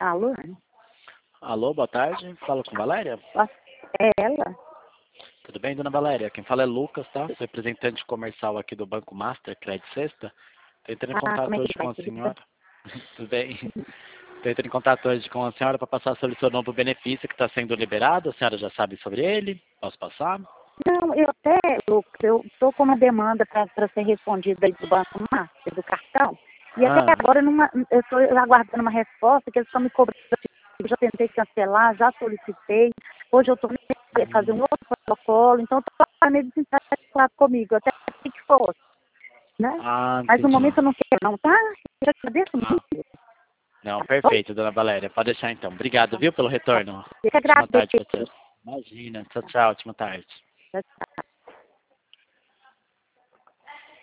Alô? Alô, boa tarde. Falo com Valéria? É ela? Tudo bem, dona Valéria? Quem fala é Lucas, tá? Sou representante comercial aqui do Banco Master, Crédito Sexta. Tô entrando em Como contato é hoje que com vai, a querida? senhora. Tudo bem? Tô entrando em contato hoje com a senhora para passar sobre o seu novo benefício que está sendo liberado. A senhora já sabe sobre ele? Posso passar? Não, Lucas, eu estou com uma demanda para ser respondida aí do Banco Master, do cartão. E até Ah, agora eu estou aguardando uma resposta que eles estão me cobrando. Eu já tentei cancelar, já solicitei. Hoje eu estou fazer um outro protocolo, então estou meio desesperado comigo, até que fosse, né? Mas no entendi. momento eu não quero não, tá? Eu já agradeço Ah, muito, não, tá bom? perfeito, dona Valéria. Pode deixar então. Obrigado, viu, pelo retorno. Eu que Ótima tarde para agradeço. você. Imagina. Tchau, tchau. Ótima tarde. Tchau, tchau.